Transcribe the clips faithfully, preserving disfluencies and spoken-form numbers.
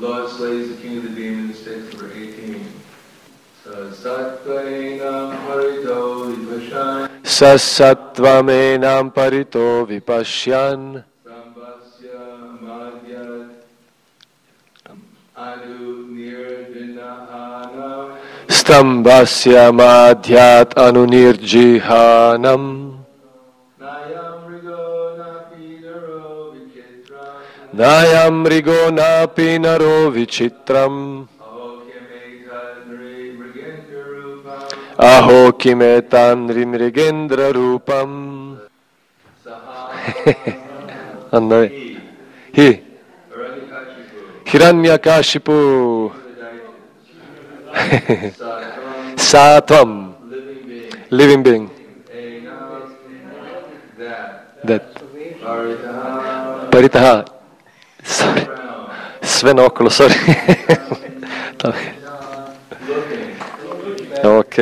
Lord slays the king of the demons, text number eighteen. Sasattvainam parito vipashyan. Sasattvamenam parito vipashyan. Sambhasya madhyat anu nirjinahanam. Stambhasya madhyat anu nirjihanam. Nayam rigo napi naro vichitram. Aho kimetan rimrigendra rupam. Anna hi Hiranyakashipu Satvam, living being. That Paritaha. Sorry. Sve naokolo, sorry. Ok.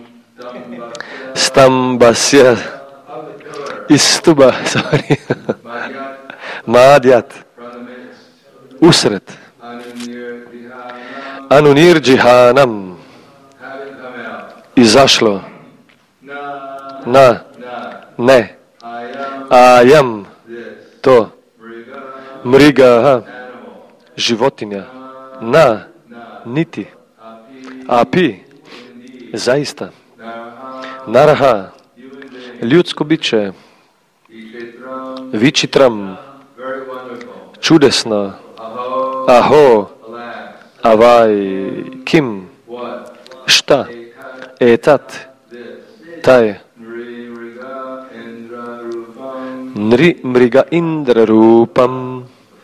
Stambasya. Istuba, sorry. Madhyat. Usred. Anunirjihanam. Izašlo. Na. Ne. Ajam. To. Mriga, životinja, na, niti, api, zaista, naraha, ljudsko biće, vičitram, čudesno, aho, avaj, kim, šta, etat, taj, nri mriga indra rupam,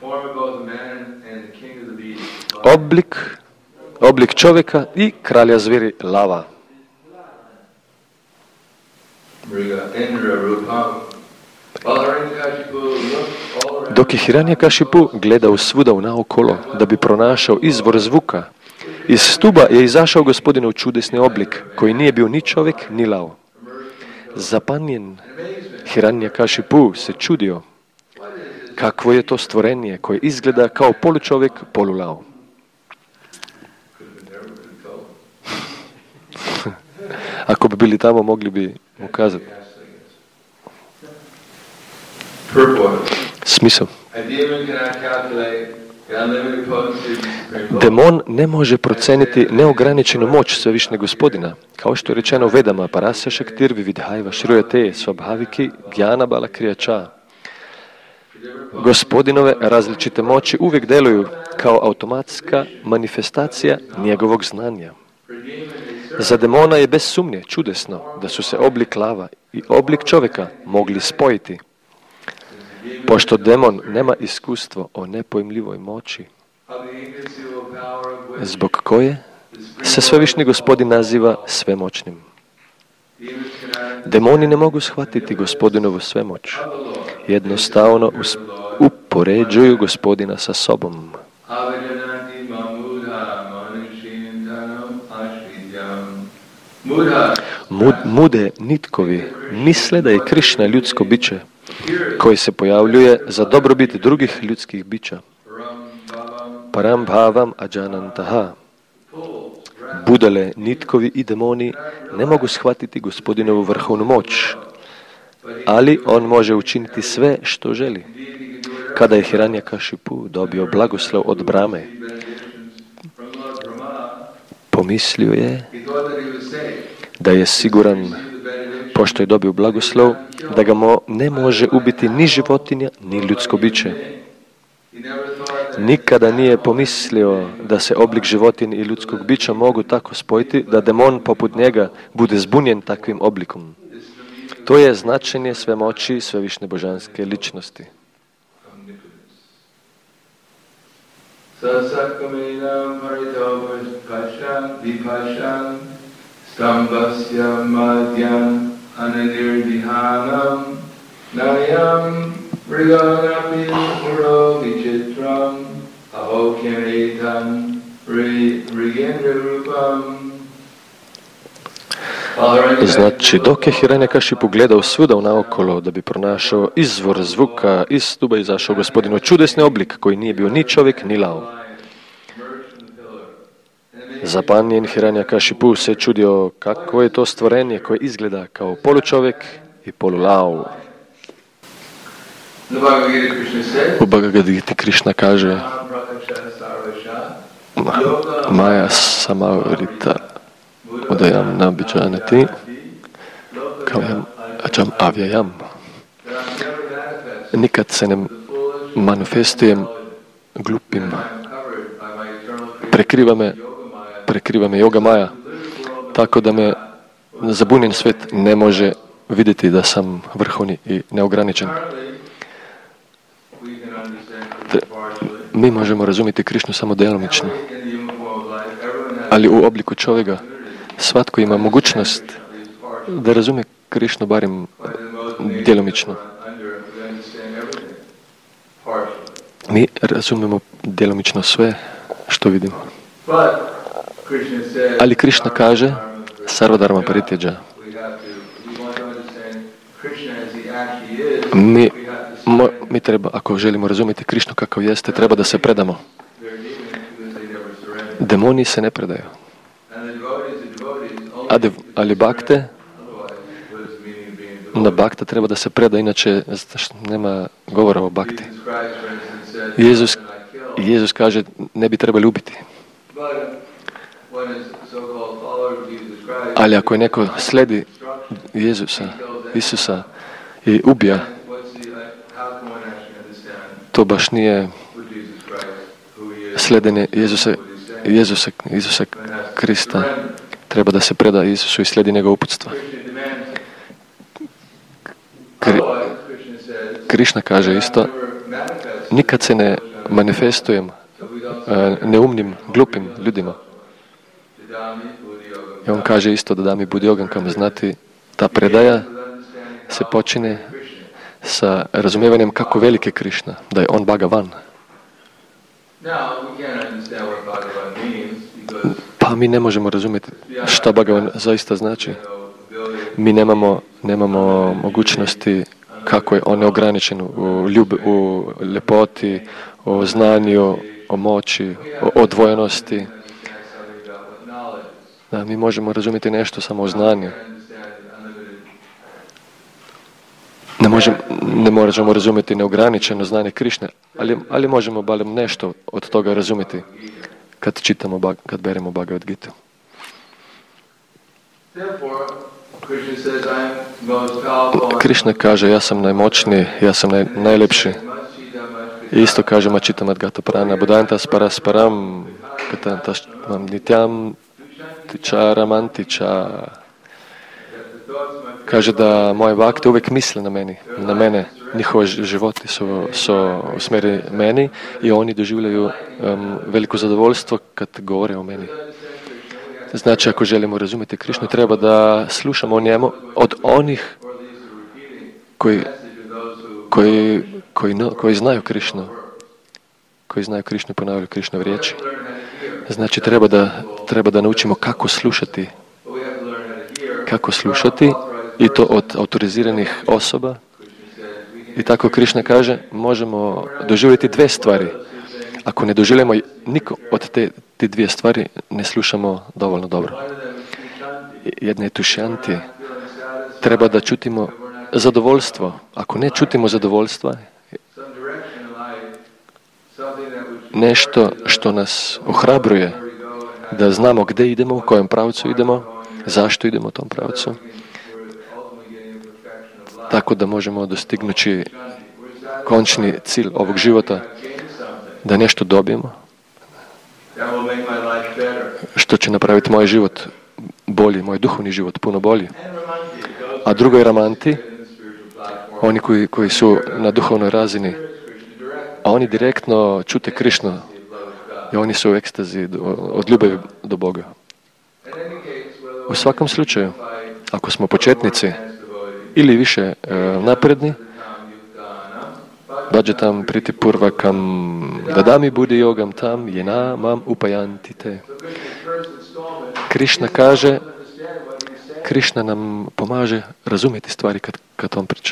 oblik, oblik čovjeka i kralja zviri lava. Dok je Hiranyakashipu gledao svuda unaokolo da bi pronašao izvor zvuka, iz stuba je izašao gospodinov čudesni oblik koji nije bio ni čovjek ni lav. Zapanjen Hiranyakashipu se čudio kakvo je to stvorenje koje izgleda kao polučovjek, polulav. Ako bi bili tamo, mogli bi mu kazati. Smisao. Demon ne može proceniti neograničenu moć svevišnjeg gospodina. Kao što je rečeno u Vedama, parasya shaktir vividhaiva shruyate svabhaviki gyana bala kriyača. Gospodinove različite moći uvijek deluju kao automatska manifestacija njegovog znanja. Za demona je bez sumnje čudesno da su se oblik lava i oblik čovjeka mogli spojiti. Pošto demon nema iskustvo o nepojmljivoj moći, zbog koje se svevišnji gospodin naziva svemoćnim. Demoni ne mogu shvatiti gospodinovu svemoć. Jednostavno upoređuju gospodina sa sobom. Mud, mude nitkovi misle da je Krišna ljudsko biće koji se pojavljuje za dobrobit drugih ljudskih bića. Param bhavam ajanantaha. Budale, nitkovi i demoni ne mogu shvatiti gospodinovu vrhovnu moć, ali on može učiniti sve što želi. Kada je Hiranyakashipu dobio blagoslov od Brahme, pomislio je da je siguran, pošto je dobio blagoslov, da ga mo ne može ubiti ni životinja, ni ljudsko biće. Nikada nije pomislio da se oblik životinje i ljudskog bića mogu tako spojiti da demon poput njega bude zbunjen takvim oblikom. To je značenje svemoći svevišnje božanske ličnosti. Sasakamenam paritobas pashan vipashan stambasya madhyam ananirdihanam nayam mriganapi muro vichitram ahokemetan rigendra rupam. Znači, dok je Hiranyakashipu gledao svuda unaokolo da bi pronašao izvor zvuka, iz stuba izašao gospodinu čudesni oblik koji nije bio ni čovjek ni lav. Zapanjen Hiranyakashipu se čudio kako je to stvorenje koje izgleda kao polučovjek i polulav. U Bhagavad Gita Krishna kaže Maja Samavrita Udayam Nabhijanati Kalayam Ajam Avyayam. Nikad se ne manifestujem glupim. Prekriva me, prekriva me yoga maja, tako da me zabunjen svijet ne može vidjeti da sam vrhovni i neograničen. Mi možemo razumjeti Krišnu samo djelomično, ali u obliku čovjeka svatko ima mogućnost da razumije Krišnu barem djelomično. Mi razumijemo djelomično sve što vidimo. Ali Krišna kaže Sarvadharma Parityaja. Mi, mo, mi treba, ako želimo razumjeti Krišnu kakav jeste, treba da se predamo. Demoni se ne predaju. A dev, ali bakte, na bakta treba da se preda, inače nema govora o bakti. Jezus, Jezus kaže ne bi trebali ubiti. Ali ako je neko sledi Jezusa, Isusa i ubija, to baš nije sledenje Jezusa, Jezusa, Isusa Krista. Treba da se preda Isusu i slijedi njegov uputstva. Kri, Krišna kaže isto, nikad se ne manifestujem neumnim, glupim ljudima. I on kaže isto da da mi budi ogankam znati, ta predaja se počine sa razumijevanjem kako velik je Krišna, da je on Bhagavan. Pa mi ne možemo razumjeti šta Bhagavan zaista znači. Mi nemamo, nemamo mogućnosti kako je on neograničen u, ljub, u ljepoti, o znanju, o moći, o odvojenosti. Da, mi možemo razumjeti nešto samo o znanju. Ne možemo, ne možemo razumjeti neograničeno znanje Krišne, ali, ali možemo barem nešto od toga razumjeti kad čitamo, kad beremo Bhagavad Gita. Krišna kaže, ja sam najmoćniji, ja sam naj, najljepši. I isto kaže Mačitam Adgata Prana, Budantas Parasparam, Katantas Nityam Tičaramantiča. Kaže da moje vakte uvijek misle na meni, na mene. Njihove životi su, su usmjereni meni i oni doživljaju um, veliko zadovoljstvo kad govore o meni. Znači, ako želimo razumjeti Krišnu, treba da slušamo o njemu od onih koji, koji, koji, no, koji znaju Krišnu, koji znaju Krišnu i ponavljaju Krišnove riječi. Znači, treba da, treba da naučimo kako slušati, kako slušati i to od autoriziranih osoba. I tako Krišna kaže, možemo doživjeti dve stvari. Ako ne doživljamo niko od te, te dvije stvari, ne slušamo dovoljno dobro. Jedna je tušjanti. Treba da čutimo zadovoljstvo. Ako ne čutimo zadovoljstva, nešto što nas ohrabruje da znamo gdje idemo, u kojem pravcu idemo, zašto idemo u tom pravcu, tako da možemo dostignući končni cilj ovog života, da nešto dobijemo, što će napraviti moj život bolji, moj duhovni život puno bolji. A drugo je ramanti, oni koji, koji su na duhovnoj razini, a oni direktno čute Krišnu i oni su u ekstazi od ljubavi do Boga. U svakom slučaju, ako smo početnici ili više e, napredni, Bhajatam priti purvakam dadami budi yogam tam jena mam upayanti te. Krišna kaže, Krišna nam pomaže razumjeti stvari kad, kad on priča.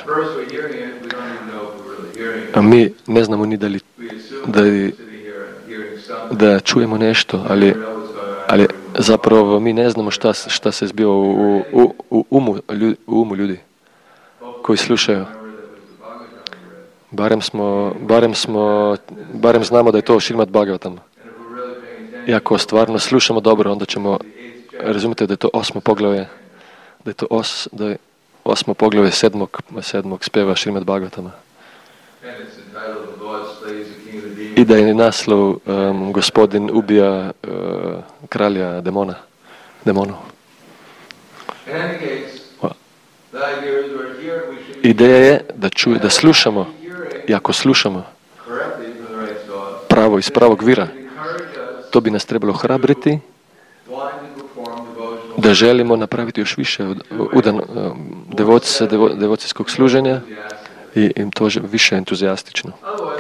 A mi ne znamo ni da li, da, li, da čujemo nešto, ali Ali zapravo mi ne znamo šta, šta se zbiva u, u, u, umu, ljudi, u umu ljudi koji slušaju. Barem smo, barem smo, barem znamo da je to Šrimad Bhagavatam. I ako stvarno slušamo dobro, onda ćemo razumjeti da je to osmo poglavlje, da je to os, da je osmo poglavlje sedmog, sedmog spjeva Šrimad Bhagavatama. I da je naslov um, gospodin ubija uh, kralja demona, demonu. Ideja je da čuje, da slušamo, i ako slušamo pravo iz pravog vira, to bi nas trebalo hrabriti da želimo napraviti još više udan, devoc, devo, devocijskog služenja i im to više entuzijastično.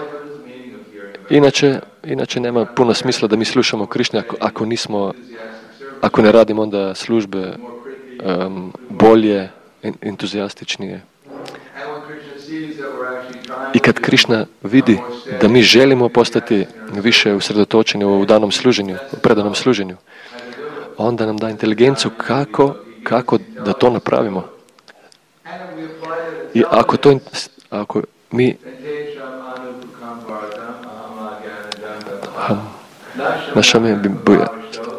Inače, inače nema puno smisla da mi slušamo Krišnu ako, ako nismo, ako ne radimo onda službe um, bolje, entuzijastičnije. I kad Krišna vidi da mi želimo postati više usredotočeni u danom služenju, u predanom služenju, onda nam da inteligenciju kako, kako da to napravimo. I ako to, ako mi naša me bi boja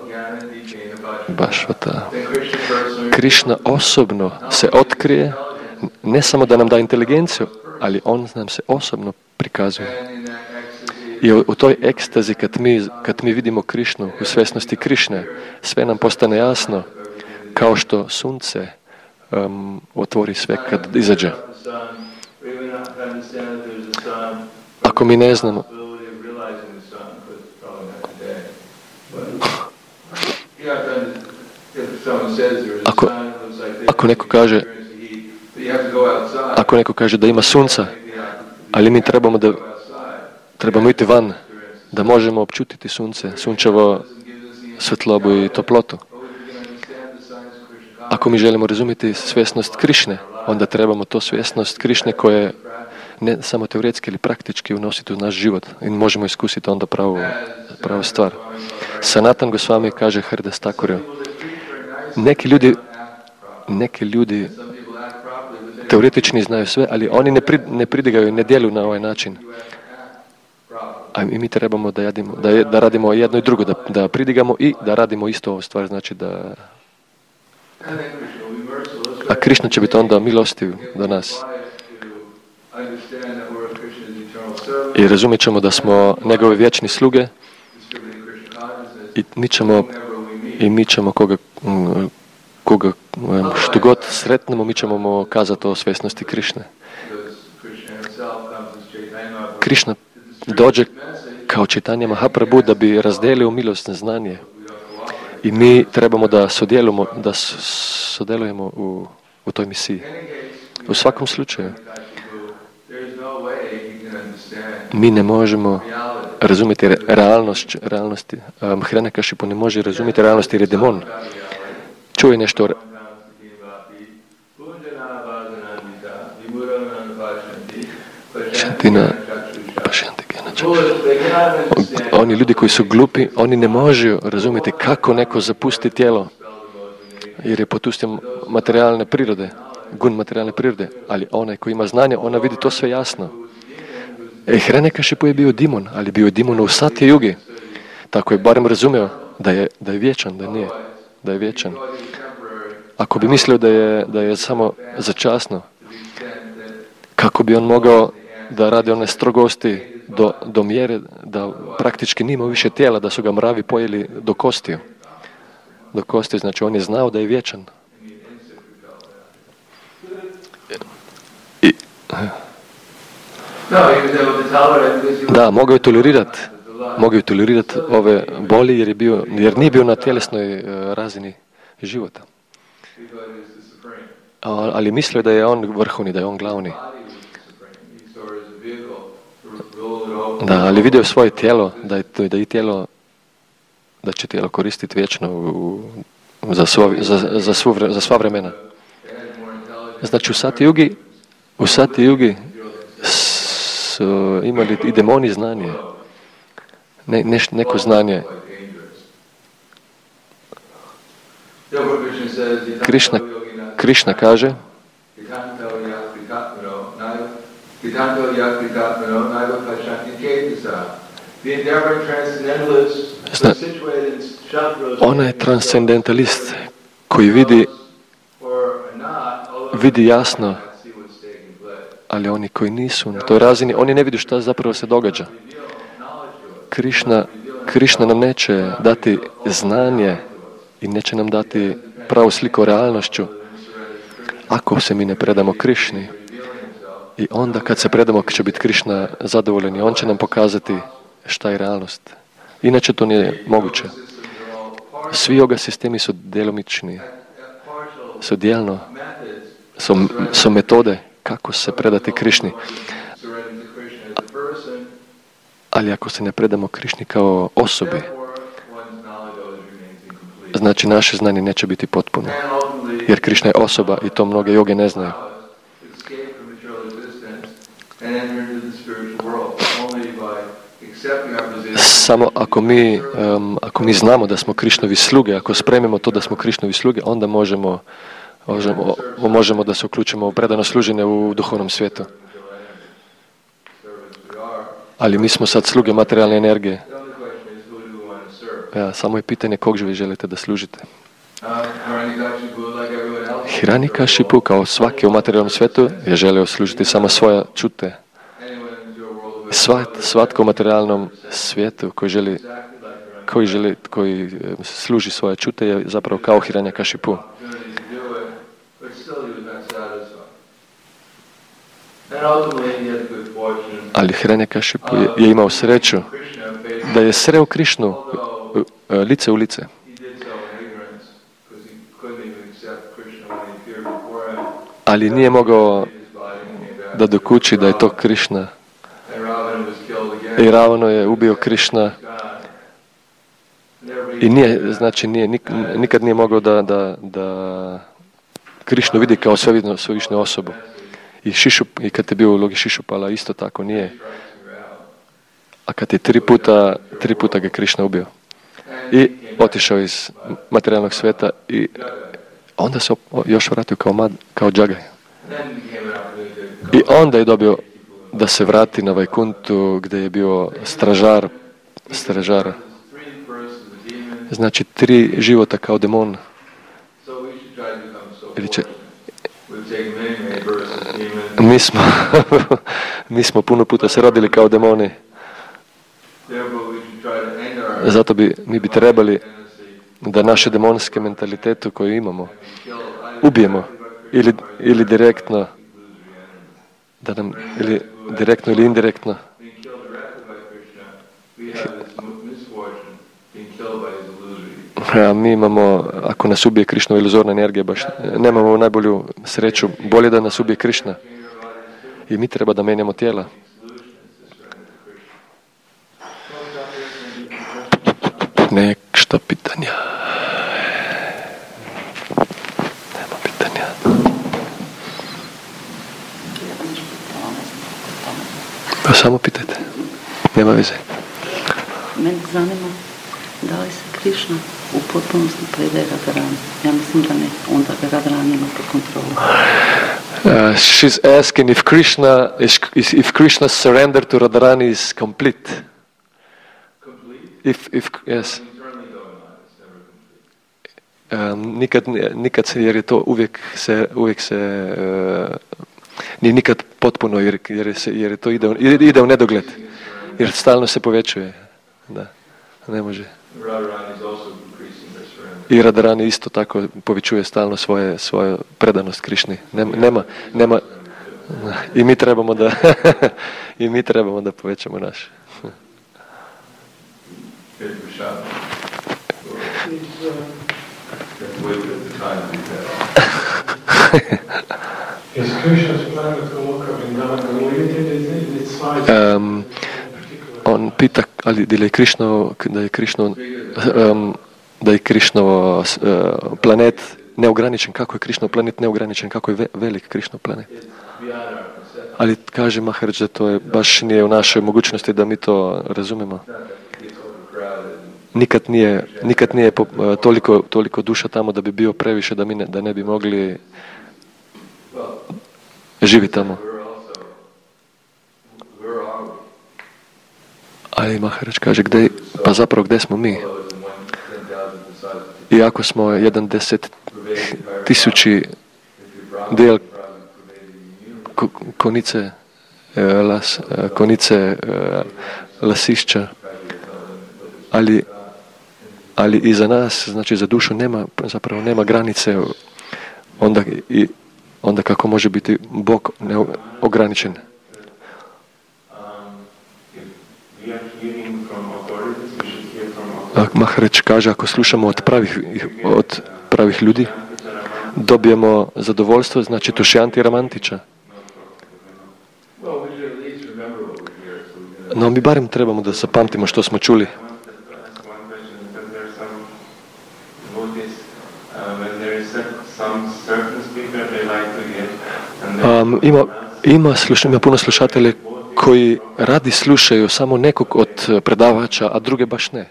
baš ta Krišna osobno se otkrije, ne samo da nam da inteligenciju, ali on nam se osobno prikazuje. I u, u toj ekstazi kad mi, kad mi vidimo Krišnu, u svjesnosti Krišne, sve nam postane jasno, kao što sunce um, otvori sve kad izađe. Ako mi ne znamo, ako, ako neko kaže ako neko kaže da ima sunca, ali mi trebamo da trebamo iti van, da možemo općutiti sunce, sunčevo svetlobu i toplotu. Ako mi želimo razumjeti svjesnost Krišne, onda trebamo to svjesnost Krišne koje ne samo teoretski ili praktički unositi u naš život i možemo iskusiti onda pravu, pravu stvar. Sanatan Gosvami kaže Haridas Thakurju, neki ljudi neki ljudi teoretični znaju sve, ali oni ne, pri, ne pridigaju, ne djeluju na ovaj način. A mi trebamo da, jadimo, da, da radimo jedno i drugo, da, da pridigamo i da radimo isto ovu stvar, znači da... A Krišna će biti onda milostiv do nas. I razumjet ćemo da smo njegove vječni sluge i mi ćemo, i mi ćemo koga, koga što god sretnemo, mi ćemo mu kazati o svjesnosti Krišne. Krišna dođe kao Chaitanya Mahaprabhu da bi razdelio milosne znanje. I mi trebamo da sudjelujemo, da sudjelujemo u, u toj misiji. U svakom slučaju, mi ne možemo razumjeti realnost, realnosti. Um, Hiranyakashipu ne može razumjeti realnosti jer je demon. Čuje nešto. Šantina, oni ljudi koji su glupi, oni ne možu razumjeti kako neko zapusti tijelo, jer je potustio materijalne prirode, gun materijalne prirode, ali onaj koji ima znanje, ona vidi to sve jasno. E, Hiranyakashipu je bio demon, ali bio je demon u Satya Yugi. Tako je barem razumio da je, da je vječan, da nije, da je vječan. Ako bi mislio da je, da je samo začasno, kako bi on mogao da radi one strogosti do, do mjere da praktički nima više tijela, da su ga mravi pojeli do kostiju. Do kostiju, znači on je znao da je vječan. I, da, mogao je tolerirati mogao je tolerirati ove boli jer, je bio, jer nije bio na tjelesnoj razini života. Ali mislio da je on vrhovni, da je on glavni. Da, ali vidio svoje tijelo, da je da i tijelo, da će tijelo koristiti vječno u, za, svo, za, za, svu, za sva vremena. Znači u Satya Yugi, u Satya Yugi su imali i demoni znanje. Ne, neš, neko znanje. Krišna, Krišna kaže Zna, ona je transcendentalist koji vidi vidi jasno, ali oni koji nisu na toj razini, oni ne vidi šta zapravo se događa. Krišna, Krišna nam neće dati znanje i neće nam dati pravu sliku o realnošću ako se mi ne predamo Krišni. I onda kad se predamo će biti Krišna zadovoljen i on će nam pokazati šta je realnost. Inače to nije moguće. Svi yoga sistemi su djelomični, su dijelno, su, su metode kako se predati Krišni. Ali ako se ne predamo Krišni kao osobi, znači naše znanje neće biti potpuno. Jer Krišna je osoba i to mnoge joge ne znaju. Samo ako mi, um, ako mi znamo da smo Krišnovi sluge, ako spremimo to da smo Krišnovi sluge, onda možemo, možemo, možemo da se uključimo u predano služenje u duhovnom svijetu. Ali mi smo sad sluge materijalne energije. Ja, samo je pitanje kog vi želite da služite. Hiranyakashipu, kao svaki u materijalnom svijetu, je želio služiti samo svoja čute. Svat, svatko u materijalnom svijetu koji želi, koji želi, koji služi svoje čute je zapravo kao Hiranyakashipu. Ali Hiranyakashipu je, je imao sreću da je sreo Krišnu lice u lice. Ali nije mogao da dokuči da je to Krišna. I Ravana je ubio Krišna. I nije, znači nije, nik, nikad nije mogao da, da, da Krišnu vidi kao svevišnju osobu. I, Šišup, I kad je bio u ulogi Šišupala isto tako nije. A kad je tri puta, tri puta ga Krišna ubio. I otišao iz materijalnog svijeta i onda se još vratio kao, mad, kao Džagaj. I onda je dobio da se vrati na Vajkuntu gdje je bio stražar, stražar. Znači tri života kao demon. Ili će, mi smo, mi smo puno puta se rodili kao demoni. Zato bi, mi bi trebali da naše demonske mentalitetu koju imamo ubijemo ili, ili direktno da nam, ili direktno ili indirektno. A mi imamo, ako nas ubije Krišnova iluzorna energija, baš nemamo najbolju sreću, bolje da nas ubije Krišna. I mi treba da menjamo tijela. Nešto pitanja. Nema pitanja. Pa samo pitajte. Nema veze. Mene zanima da li se Krišna u potpunosti predaje Radharani. Ja mislim da ne. Onda ga Radharani ima pod kontrolom. Uh, she's asking if Krishna is, if Krishna's surrender to Radharani is complete. If, if, yes. Um, nikad, nikad se, jer je to uvijek se, uvijek se uh, nije nikad potpuno, jer, jer, se, jer je to ide, ide u nedogled. Jer stalno se povećuje. Da, ne može. I Radharani isto tako povećuje stalno svoje, svoju predanost Krišni. Nema, nema, nema. I mi trebamo da i mi trebamo da povećamo naše. um, on pita ali da je Krišno da je Krišno um, da je Krišnov uh, planet neograničen. Kako je Krišnov planet neograničen? Kako je ve, velik Krišnov planet? Ali kaže Maharaj da to je baš nije u našoj mogućnosti da mi to razumemo. nikad nije, nikad nije po- toliko, toliko duša tamo da bi bio previše, da, mi ne, da ne bi mogli živjeti tamo. Ali Maharaj kaže, gdje, pa zapravo gdje smo mi? Iako smo jedan deset tisući dijel ko- konice, e, las, e, konice e, lasišća, ali, ali i za nas, znači za dušu nema, zapravo nema granice, onda, i, onda kako može biti Bog neograničen. Maharaj kaže, ako slušamo od pravih, od pravih ljudi, dobijemo zadovoljstvo, znači tušjanti ramantiča. No mi barem trebamo da zapamtimo što smo čuli. Um, ima, ima, sluša, ima puno slušatelja koji radi slušaju samo nekog od predavača, a druge baš ne.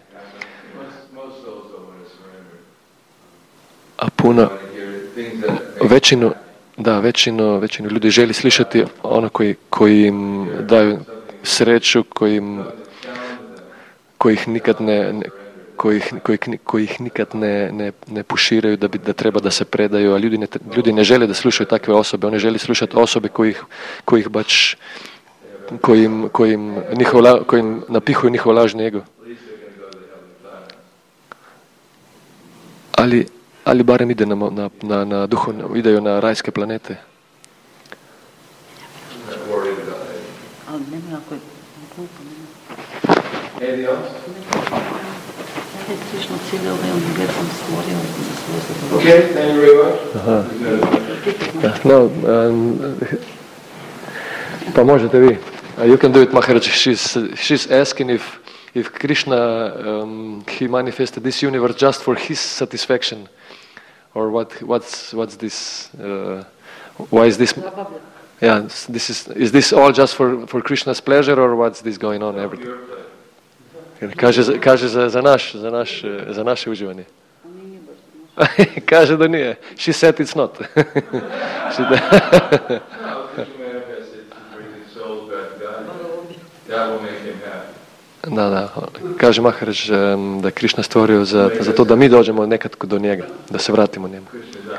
A puno, većinu, da, većinu, većinu ljudi želi slušati ono koji, koji im daju sreću, koji, im, koji ih nikad ne, ne koji, koji, koji ih nikad ne, ne, ne puširaju da, bi, da treba da se predaju, a ljudi ne, ljudi ne žele da slušaju takve osobe, oni žele slušati osobe koji ih, koji ih baš kojim, kojim, njihov, kojim napihuju njihov lažni ego. Ali, ali barem ide na, na, na, na duhovno, ideju na rajske planete. Ali nema ako je glupo, Anything else? nema. Krišna cijeli ovaj univerzum stvorio za svoje zadovoljstvo. Okay, thank you very much. Aha. No, um, pa možete vi. Uh, you can do it, Maharaj. She's, she's asking if, if Krishna, um, he manifested this universe just for his satisfaction. Or what, what's, what's this, uh, why is this, yeah, this is, is this all just for, for Krishna's pleasure, or what's this going on, everything? Kaže, kaže za, za, naš, za, naš, za naše uživanje. Kaže da nije. She said it's not. She da, da. Kaže Maharaj da je Krišna stvorio za, za to da mi dođemo nekad do njega, da se vratimo njemu.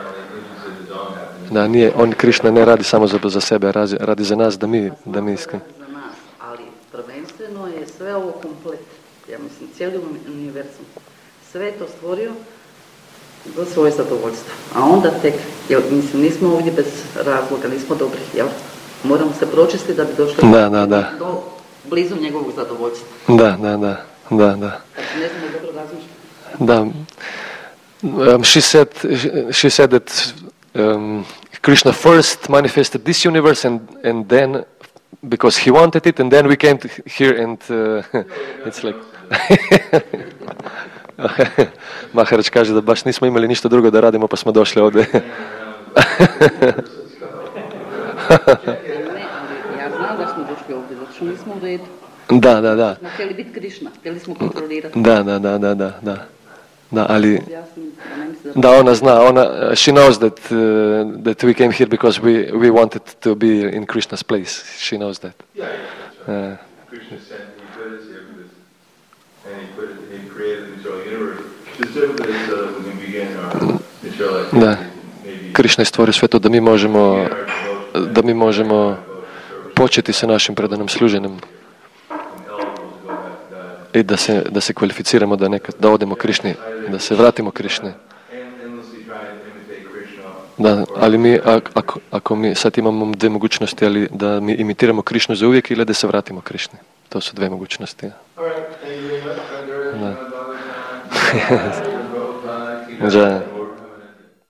Da, nije, on Krišna ne radi samo za, za sebe, radi, radi za nas da mi, da mi iskreno. Za nas, ali prvenstveno je sve ovo komplet. Ja mislim, cijeli univerzum. Sve je to stvorio za svoje zadovoljstvo. A onda tek, jer mislim, nismo ovdje bez razloga, nismo dobri, jel? Moramo se pročistiti da bi došli da, da, da. do blizu njegovog zadovoljstva. Da, da, da, da, da. Ne znam da dobro razmišljam. Da. Um, she said, she said that um, Krishna first manifested this universe and, and then, because he wanted it, and then we came to here and uh, it's like... Maharaj kaže da baš nismo imali ništa drugo da radimo pa smo došli ovdje. Ne, ali ja znam da smo došli ovdje, zato što nismo u redu. Da, da, da. Smo htjeli biti Krišna, htjeli smo kontrolirati. Da, da, da, da, da, da. Da, ali Objasnim, da ne misli da... da ona zna, ona she knows that uh, that we came here because we we wanted to be in Krishna's place. She knows that. Yeah, yeah, Uh, Krishna said he put us here for this, and he put it, he created the material universe specifically so that we can begin our material Da. activities. Maybe Krišna je stvorio sve to da mi možemo begin our devotion, da mi možemo devotion, service, početi sa našim predanim služenjem and eligible to go back to that. i da se da se kvalificiramo da nekad da odemo Krišni, da se vratimo Krišni. And endlessly try and imitate Krishna. Da, ali mi ak- ako, ako mi sad imamo dvije mogućnosti, ali da mi imitiramo Krišnu za uvijek ili da se vratimo Krišni. To su dvije mogućnosti. All right, thank you very much. Da. Da. Da.